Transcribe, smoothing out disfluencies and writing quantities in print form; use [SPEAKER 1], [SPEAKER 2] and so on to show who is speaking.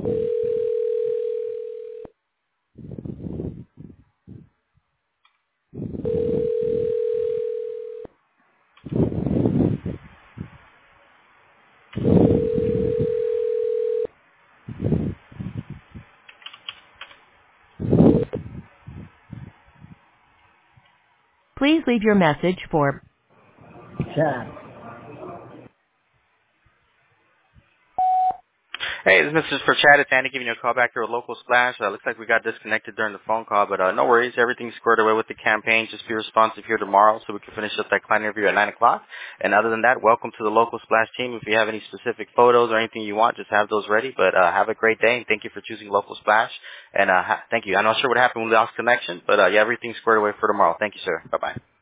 [SPEAKER 1] Please leave your message for
[SPEAKER 2] Chad.
[SPEAKER 3] Hey, this is for Chad. It's Andy giving you a call back here at Local Splash. Looks like we got disconnected during the phone call, but no worries. Everything's squared away with the campaign. Just be responsive here tomorrow so we can finish up that client interview at 9 o'clock. And other than that, welcome to the Local Splash team. If you have any specific photos or anything you want, just have those ready. But have a great day, and thank you for choosing Local Splash. And thank you. I'm not sure what happened when we lost connection, but yeah, everything's squared away for tomorrow. Thank you, sir. Bye-bye.